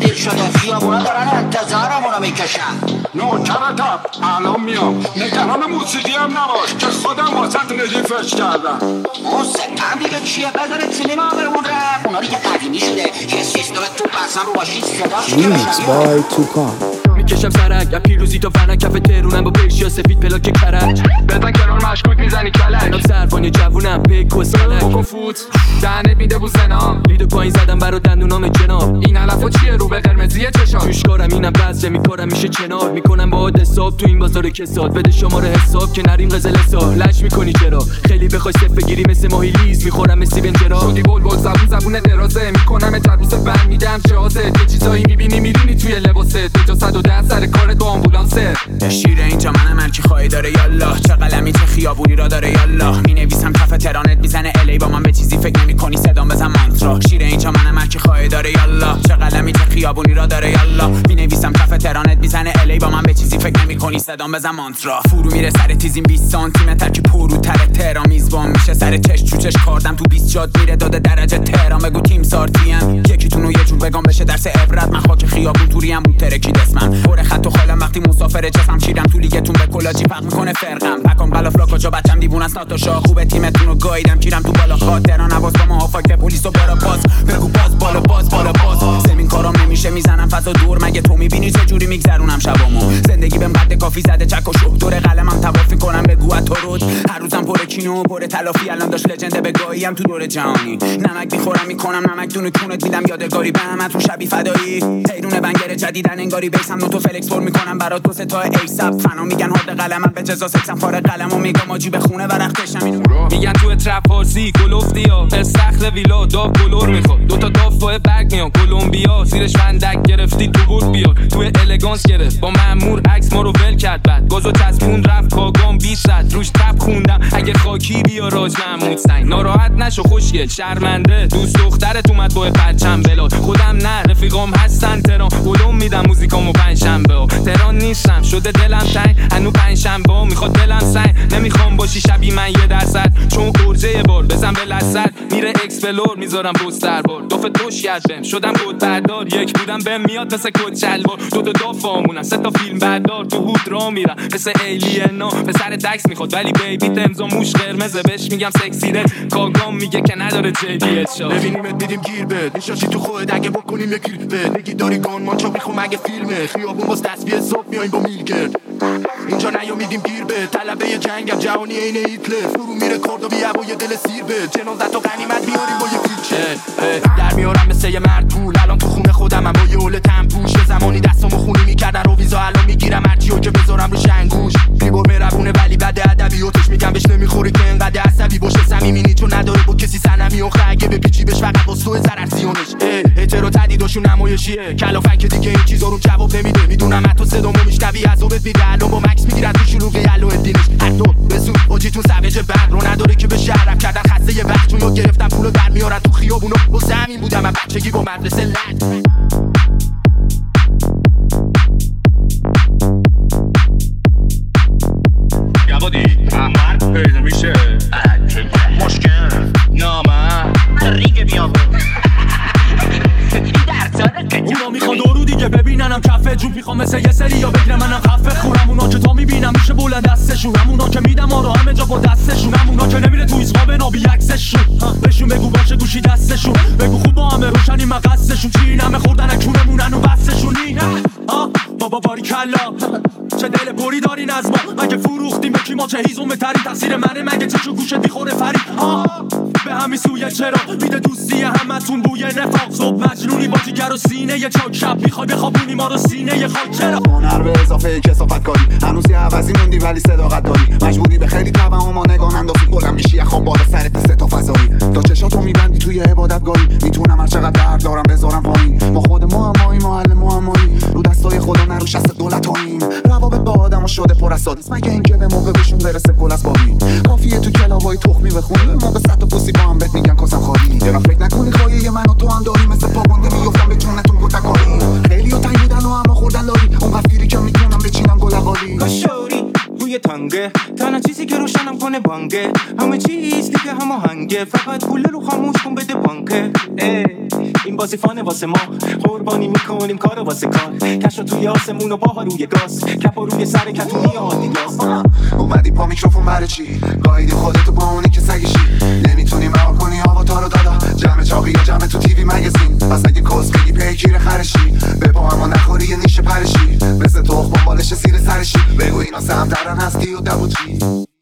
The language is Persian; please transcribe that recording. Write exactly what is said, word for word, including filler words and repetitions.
دیر شده، خیابونا دارن انتظارمونو میکشن. نوکرتم الان میام، نگران موسیقی هم نباش که خودم واسط ردیفش کردم. موسیقی دیگه چیه؟ بذارید سینما بمونه. اونا دیگه قدیمی شده، یه سیستم تو اصلا رو باشید صداش Remix by Tukan. میکشم سرک یا پیروزی تا فنک کف ترونم با پیشی سفید پلاک کرج. بزن کنار مشکوک میزنی کلک. جناب سرفانی جوونم پیک و سلک بکن فوت دهنت میده بو سنا. لیدو پایین زدم برا دندونام جناب. این علفا چیه رو به قرمزیه چشام؟ توش کارم اینم بسته میکارم میشه چنار. میکنم با عاد حساب تو این بازار کساد. بده شماره حساب که نریم قزل حساب. لش میکنی چرا خیلی بخوای صف بگیری مثل ماهی لیز. میخورم مثل بنجرا شدی بلبل زبون زبون درازه. میکنم تبوس بند میدم شازه. تو چیزایی میبینی میدونی توی لباسه. تو صد و ده سر کار تو آمبولانسه. شیر اینجا منم هر کی خواهی داره یالا. چه قلمی چه خیابونی را داره یالا. مینویسم کف ترانت میزنه الی با من به چیزی فکر نمیکنی صدام بزن مانترا. شیر اینجا منم هر کی خواهی داره یالا. چه قلمی چه خیابونی را داره یالا. مینویسم کف ترانت میزنه الی با من به چیزی فکر نمیکنی صدام بزن مانترا. فرو میره سر تیزیم بیست سانتی متر که پروتر تهران میزبان میشه. سر چش چوچش کاردم تو بیست جاد میره داده درجه تهران. بگو تیم سارتیم یکیتونو یه جور بگم بشه درس عبرت. من خاک خیابون توریم بود ترکید اسمم. پر خط و خالم وقتی مسافر جسم شیرم تو لیگتون به کلاجی فرق میکنه فرقم. پکام غلافلا کجا بچم دیوونه است ناتاشا. خوبه تیمتون رو گاییدم کیرم تو بالا خاطران نواز با ما فاک پلیس و برا باز. بگو باز بالا باز بالا باز. زمین کارام نمیشه میزنم فضا دور. مگه تو میبینی چه جوری میگذرونم شبامو. زندگی بهم قد کافی زده چک و شوق. دور قلمم توافی کنم بگو تو رود. هر روزم پر کینو پر تلافی. الان داش لجند بگاهیم تو دور جهانی. نمک میخورم میکنم نمک دونه کونت میدم یادگاری به همه تو شبی فدایی. حیرون بنگر جدیدن انگاری بیسم نوتو فلکس پر میکنم برات دو سه تا ایساب. فنا میگن هارد قلمم به جزا سکسم فارغ قلمو میگم آجی به خونه ورختشم اینو. میگن تو ترپ فارسی گلفتی ها استخر ویلا داو کلور میخواد. دو تا داف با برگ میان کلمبیا. زیرش فندک گرفتی تو بود بیا. تو الگانس گرفت با مأمور عکس ما رو ول کرد. بعد گازو چسبون رفت کاگام بیست صد روش تپ خوندم. اگه خاکی بیا راج محمود سنگ. ناراحت نشو خوشگل شرمنده. دوست دخترت اومد با پرچم بلاد. خودم نه رفیقام هستن تهران. گلم میدم موزیکامو پنجشنبه. تهران نیستم شده دلم تنگ. هنو پنجشنبه میخواد دلم سنگ. نمیخوام باشی شبی من یه درصد. چون ارجه یه بار بزن به لحظت. میره اکسپلور میذارم بستر بار. دوف دوش یاد بهم شدم گود بردار. یک بودم بهم میاد مثل کد چلوار. دو تا دافامونن سه تا فیلم بردار. تو هود را میرم مثل ایلینا. پسر دکس میخواد ولی بیبی تمزا موش قرمزه. بهش میگم سکسی رد. کاگام میگه که نداره جی دی اچ شا. ببینیمت دیدیم گیر بد. نشاشی تو خودت اگه بکنیم یه گیر بد. نگی داری گان مانچا میخوام اگه فیلمه. خیابون باز تصویه صبح میایم با میلگرد. اینجا نیامیدیم گیر بد. طلبه جنگم جهانی عین هیتلر. فرو میره کاردو بیا با یه دل سیر بد. جنازت و غنیمت میاریم با یه فیلچر. در میارم مثل یه مرد پول. الان تو خونه خودم هم با یه هول تنپوش. یه زمانی دستامو خونی میکردن رو ویزا. الان میگیرم هرچیو که بذارم رو شنگوش. بیبور مهربونه ولی بد ادبیاتش میگم بهش نمیخوره که انقدر عصبی باشه. صمیمی چون نداره با کسی صنمی و اگه بپیچی بهش فقط با سوء ضرر زیونش. اعتراض تدیداشون نمایشیه. کلافن که دیگه این چیزا رو جواب نمیده. میدونم حتی صدامو میشنوی عذابت میده. الان با مکس میگیرن تو شلوغی علو الدینش. حتی بزود اوجیتون سوجه بعد رو نداره که به شهرم کردن خسته یه وقت. چون یاد گرفتم پولو در میارن تو خیابونا. واسه همین بودم من بچگی با مدرسه لج. یوادی مرد پیدا میشه. مشکل نامه ریگ بیابون اونا میخوان دورو دیگه ببیننم کفه جون. میخوام مثل یه سری یا بگیرم منم خفه خونم. اونا که تا میبینم میشه بلند دستشون. همونا که میدم آرا همه جا با دستشون. همونا که نمیره تو ایزقا به نابی عکسشون. بهشون بگو باشه گوشی دستشون. بگو خوب با همه روشنی من قصدشون. چی این همه خوردن کونمونن و بستشونی. بابا باری کلا چه دل پری دارین از ما. مگه فروختیم به کی ما چه هیزم تری. تقصیر منه مگه چه چو گوشت بیخوره فرید. به همین سویه چرا میده دوستی همتون بوی نفاق. صبح مجنونی با جیگر و سینه یه چاک. شب میخوای بخوابونی ما رو سینه یه خاک. چرا هنر به اضافه کثافت کاری. هنوز یه عوضی موندی ولی صداقت داری. مجبوری به خیلی توهم و نگاه اندازی. بلند میشی یه خواب بالا سرت سه تا فضایی. تا چشاتو میبندی توی عبادتگاهی. میتونم هر چقدر درد دارم بذارم پایین. ما خود معمایی محل معمایی. رو دستای خدا نرو شست دولتاییم. روابط با آدمو شده پر از سادیس. مگه اینکه به موقع بهشون برسه گل از بابی. کافیه تو کلاوای تخمی بخونی. موقع صد تا پوسی با هم بهت میگن کاسم خالی. چرا فکر نکنی خواهی من و تو هم داری. مثل پاگونده میافتم به جونتون گوتکاری. خیلیو تنگ بودن و اما خوردن داری. اون قفیری که میتونم بچینم گل قالی. کاشوری روی تانگه تنها چیزی که روشنم کنه بانگه. همه چیز دیگه هماهنگه. فقط پول رو خاموش کن بده بانکه. این بازی فانه واسه ما قربانی میکنیم کارو واسه کار کشو توی آسمون و باها روی گاز کپ و روی سر کتونی آدیداس. اومدی پا میکروفون برای چی؟ گاهیدی خودتو با اونی که سگشی نمیتونی مهار کنی آقا رو دادا جمع چاقی یا جمع تو تیوی مگزین پس اگه کس بگی پیکیر خرشی به پا اما نخوری یه نیشه پرشی مثل تخم بالش سیر سرشی بگو اینا سهم درن هستی و دبوتی